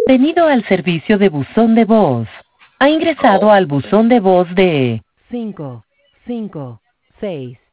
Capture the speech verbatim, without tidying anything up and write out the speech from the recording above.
Bienvenido al servicio de buzón de voz. Ha ingresado al buzón de voz de cinco cinco seis